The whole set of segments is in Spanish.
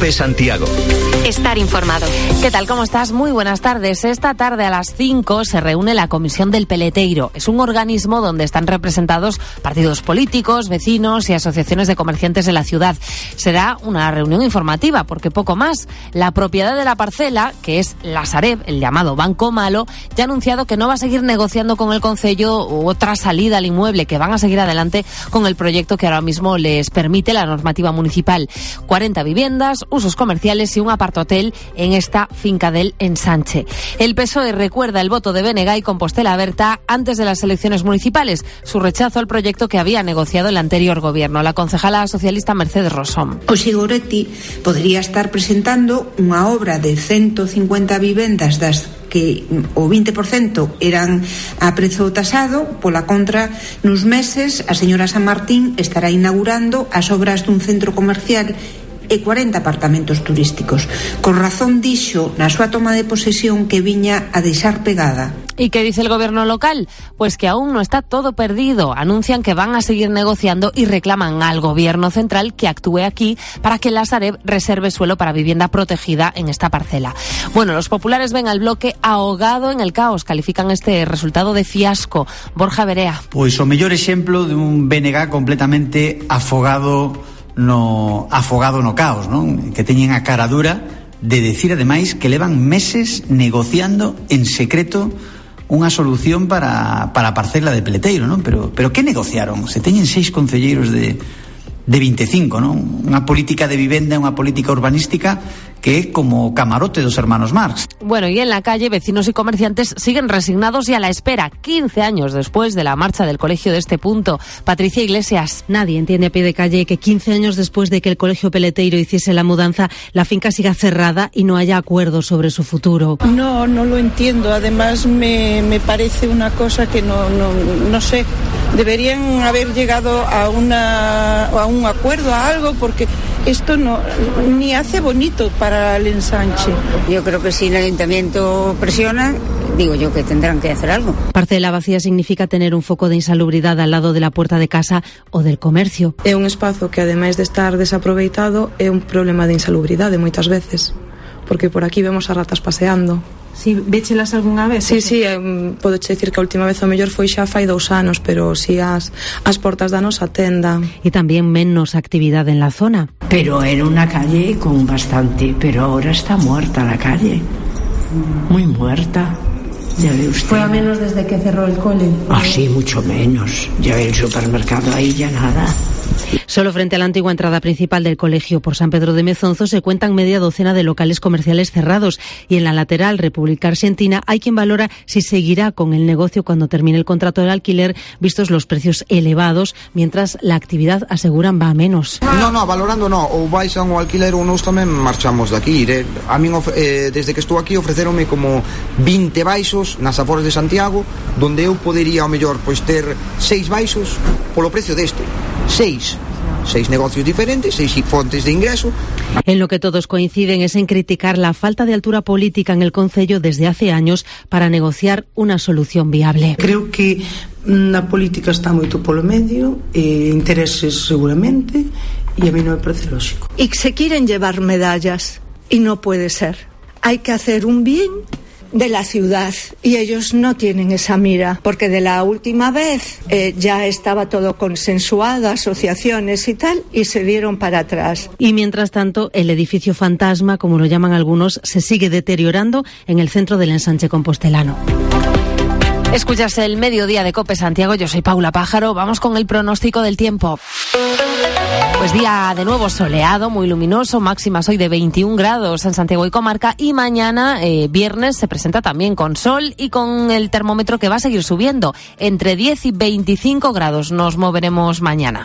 COPE Santiago. Estar informado. ¿Qué tal? ¿Cómo estás? Muy buenas tardes. Esta tarde a las 5 se reúne la Comisión del Peleteiro. Es un organismo donde están representados partidos políticos, vecinos y asociaciones de comerciantes de la ciudad. Será una reunión informativa, porque poco más. La propiedad de la parcela, que es la Sareb, el llamado Banco Malo, ya ha anunciado que no va a seguir negociando con el concello otra salida al inmueble, que van a seguir adelante con el proyecto que ahora mismo les permite la normativa municipal. 40 viviendas, usos comerciales y un apartahotel en esta finca del Ensanche. El PSOE recuerda el voto de BNG y Compostela Berta antes de las elecciones municipales, su rechazo al proyecto que había negociado el anterior gobierno. La concejala socialista Mercedes Rosón. O Sigoretti podría estar presentando unha obra de 150 vivendas das que o 20% eran a prezo tasado. Pola contra, nos meses, a señora San Martín estará inaugurando as obras dun centro comercial e 40 apartamentos turísticos. Con razón dixo na súa toma de posesión que viña a deixar pegada. ¿Y qué dice el gobierno local? Pues que aún no está todo perdido. Anuncian que van a seguir negociando y reclaman al gobierno central que actúe aquí para que la Sareb reserve suelo para vivienda protegida en esta parcela. Bueno, los populares ven al bloque ahogado en el caos. Califican este resultado de fiasco. Borja Verea. Pois o mellor exemplo de un BNG completamente afogado no caos, non? Que teñen a cara dura de decir ademais que levan meses negociando en secreto unha solución para a parcela de Peleteiro, non? Pero que negociaron? Se teñen 6 concelleiros de 25, non? Unha política de vivenda, unha política urbanística que é como camarote dos hermanos Marx. Bueno, y en la calle, vecinos y comerciantes siguen resignados y a la espera, 15 años después de la marcha del colegio de este punto. Patricia Iglesias. Nadie entiende a pie de calle que 15 años después de que el colegio Peleteiro hiciese la mudanza, la finca siga cerrada y no haya acuerdo sobre su futuro. No lo entiendo. Además, me parece una cosa que no sé. Deberían haber llegado a un acuerdo, a algo, porque esto ni hace bonito para el Ensanche. Yo creo que si el ayuntamiento presiona, digo yo que tendrán que hacer algo. Parcela vacía significa tener un foco de insalubridad al lado de la puerta de casa o del comercio. É un espazo que, ademais de estar desaproveitado, é un problema de insalubridade moitas veces, porque por aquí vemos as ratas paseando. Sí, véchelas algunha vez? Sí, podo che dicir que a última vez o mellor foi xa fai 2 anos, pero si as portas da nosa tenda. Y también menos actividad en la zona. Pero era una calle con bastante, pero ahora está muerta la calle. Muy muerta. Ya ve usted. ¿Fue a menos desde que cerró el cole? Sí, mucho menos. Ya ve el supermercado ahí, ya nada. Solo frente a la antigua entrada principal del colegio por San Pedro de Mezonzo se cuentan media docena de locales comerciales cerrados y en la lateral República Argentina hay quien valora si seguirá con el negocio cuando termine el contrato del alquiler, vistos los precios elevados, mientras la actividad, aseguran, va a menos. No, valorando no, ou baixan o alquiler ou nós tamén marchamos de aquí. A min desde que estou aquí ofreceronme como 20 baixos nas aforas de Santiago, donde eu podería ao mellor ter 6 baixos polo precio deste. 6 negocios diferentes, 6 fontes de ingreso. En lo que todos coinciden es en criticar la falta de altura política en el concello desde hace años para negociar una solución viable. Creo que na política está moito polo medio, intereses seguramente, e a mí non me parece lógico. Y se quieren llevar medallas y no puede ser. Hay que hacer un bien de la ciudad y ellos no tienen esa mira, porque de la última vez ya estaba todo consensuado, asociaciones y tal, y se dieron para atrás. Y mientras tanto, el edificio fantasma, como lo llaman algunos, se sigue deteriorando en el centro del Ensanche compostelano. Escuchas el mediodía de COPE Santiago, yo soy Paula Pájaro, vamos con el pronóstico del tiempo. Pues día de nuevo soleado, muy luminoso, máximas hoy de 21 grados en Santiago y comarca, y mañana, viernes, se presenta también con sol y con el termómetro que va a seguir subiendo. Entre 10 y 25 grados nos moveremos mañana.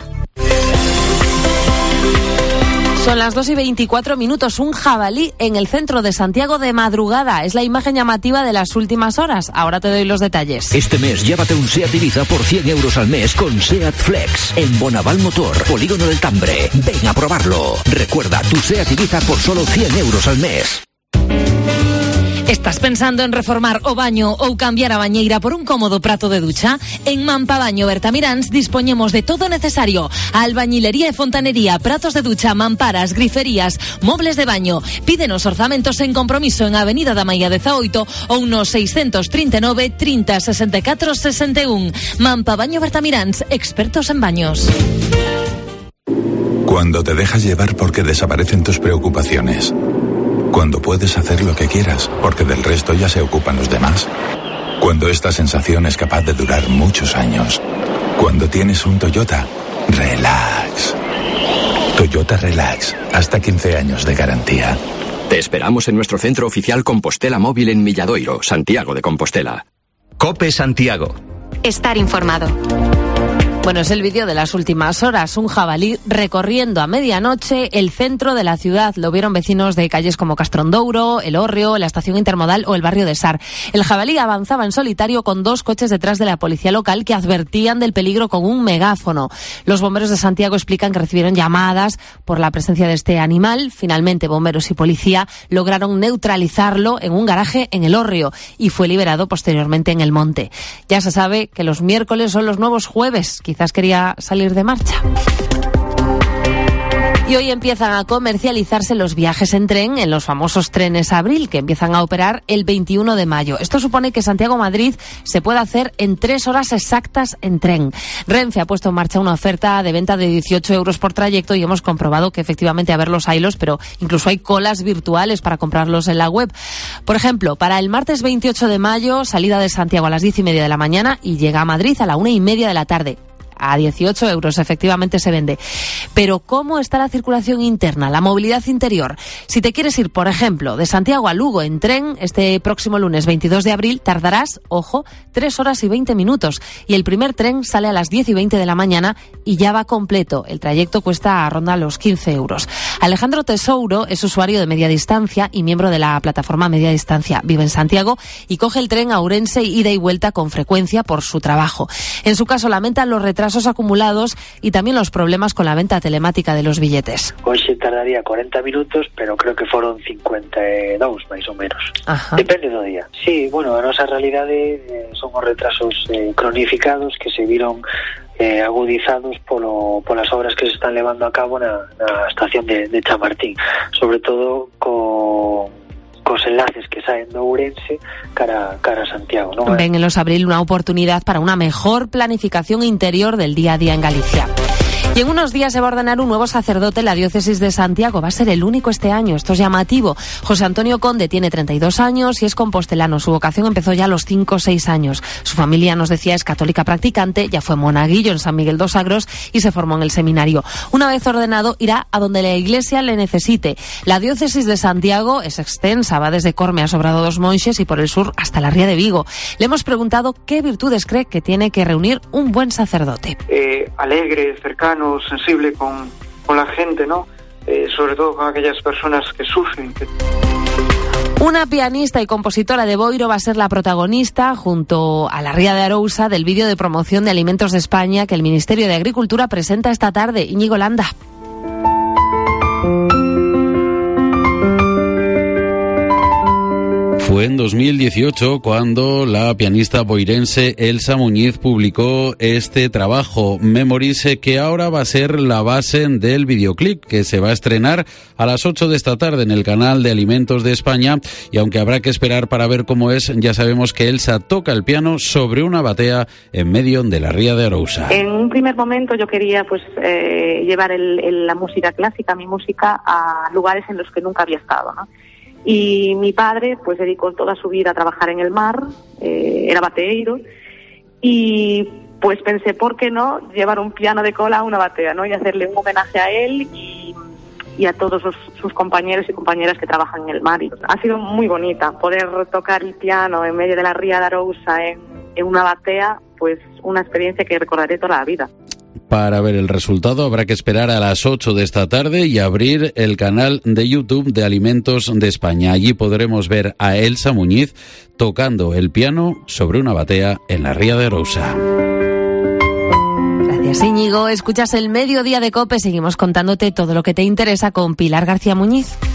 Son las 2:24, un jabalí en el centro de Santiago de madrugada. Es la imagen llamativa de las últimas horas. Ahora te doy los detalles. Este mes llévate un SEAT Ibiza por 100 euros al mes con SEAT Flex en Bonaval Motor, Polígono del Tambre. Ven a probarlo. Recuerda, tu SEAT Ibiza por solo 100 euros al mes. Estás pensando en reformar o baño ou cambiar a bañeira por un cómodo prato de ducha? En Mampabaño Bertamiráns dispoñemos de todo necesario: albañilería e fontanería, pratos de ducha, mamparas, griferías, mobles de baño. Pídenos orzamentos en compromiso en Avenida da Maía 18 ou no 639 30 64 61. Mampabaño Bertamiráns, expertos en baños. Cuando te dejas llevar porque desaparecen tus preocupaciones. Cuando puedes hacer lo que quieras, porque del resto ya se ocupan los demás. Cuando esta sensación es capaz de durar muchos años. Cuando tienes un Toyota, relax. Toyota Relax, hasta 15 años de garantía. Te esperamos en nuestro centro oficial Compostela Móvil en Milladoiro, Santiago de Compostela. COPE Santiago. Estar informado. Bueno, es el vídeo de las últimas horas. Un jabalí recorriendo a medianoche el centro de la ciudad. Lo vieron vecinos de calles como Castrondouro, El Hórreo, la estación intermodal o el barrio de Sar. El jabalí avanzaba en solitario con 2 coches detrás de la policía local que advertían del peligro con un megáfono. Los bomberos de Santiago explican que recibieron llamadas por la presencia de este animal. Finalmente, bomberos y policía lograron neutralizarlo en un garaje en El Hórreo y fue liberado posteriormente en El Monte. Ya se sabe que los miércoles son los nuevos jueves. Quizás quería salir de marcha. Y hoy empiezan a comercializarse los viajes en tren en los famosos trenes Abril, que empiezan a operar el 21 de mayo. Esto supone que Santiago-Madrid se puede hacer en 3 horas exactas en tren. Renfe ha puesto en marcha una oferta de venta de 18 euros por trayecto y hemos comprobado que efectivamente a verlos haylos, pero incluso hay colas virtuales para comprarlos en la web. Por ejemplo, para el martes 28 de mayo, salida de Santiago a las 10:30 de la mañana y llega a Madrid a la 1:30 de la tarde. A 18 euros efectivamente se vende. Pero ¿cómo está la circulación interna, la movilidad interior? Si te quieres ir, por ejemplo, de Santiago a Lugo en tren, este próximo lunes 22 de abril tardarás, ojo, 3 horas y 20 minutos. Y el primer tren sale a las 10:20 de la mañana y ya va completo. El trayecto cuesta ronda los 15 euros. Alejandro Tesouro es usuario de Media Distancia y miembro de la plataforma Media Distancia. Vive en Santiago y coge el tren a Ourense ida y vuelta con frecuencia por su trabajo. En su caso lamenta los retrasos acumulados y también los problemas con la venta telemática de los billetes. Hoy se tardaría 40 minutos, pero creo que foron 52, máis ou menos. Ajá. Depende do día. Sí, bueno, a nosa realidade son os retrasos cronificados que se viron agudizados polas obras que se están levando a cabo na estación de Chamartín, sobre todo cos enlaces que saen de Ourense cara a Santiago, ¿no? Ven en los Abril una oportunidad para una mejor planificación interior del día a día en Galicia. Y en unos días se va a ordenar un nuevo sacerdote en la diócesis de Santiago. Va a ser el único este año. Esto es llamativo. José Antonio Conde tiene 32 años y es compostelano. Su vocación empezó ya a los 5 o 6 años. Su familia, nos decía, es católica practicante. Ya fue monaguillo en San Miguel dos Sagros y se formó en el seminario. Una vez ordenado, irá a donde la Iglesia le necesite. La diócesis de Santiago es extensa. Va desde Corme a Sobrado dos Monxes y por el sur hasta la Ría de Vigo. Le hemos preguntado qué virtudes cree que tiene que reunir un buen sacerdote. Alegre, cercano, sensible con la gente, ¿no? Sobre todo con aquellas personas que sufren. Una pianista y compositora de boiro va a ser la protagonista, junto a la Ría de Arousa, del vídeo de promoción de Alimentos de España que el Ministerio de Agricultura presenta esta tarde. Íñigo Landa. Fue en 2018 cuando la pianista boirense Elsa Muñiz publicó este trabajo, Memories, que ahora va a ser la base del videoclip que se va a estrenar a las 8 de esta tarde en el canal de Alimentos de España. Y aunque habrá que esperar para ver cómo es, ya sabemos que Elsa toca el piano sobre una batea en medio de la Ría de Arousa. En un primer momento yo quería llevar la música clásica, mi música, a lugares en los que nunca había estado, ¿no? Y mi padre pues dedicó toda su vida a trabajar en el mar, era bateeiro, y pues pensé, ¿por qué no llevar un piano de cola a una batea, ¿no? Y hacerle un homenaje a él y a todos sus compañeros y compañeras que trabajan en el mar. Y ha sido muy bonita poder tocar el piano en medio de la Ría de Arousa en una batea, pues una experiencia que recordaré toda la vida. Para ver el resultado habrá que esperar a las 8 de esta tarde y abrir el canal de YouTube de Alimentos de España. Allí podremos ver a Elsa Muñiz tocando el piano sobre una batea en la Ría de Arousa. Gracias, Íñigo. Escuchas el Mediodía de COPE. Seguimos contándote todo lo que te interesa con Pilar García Muñiz.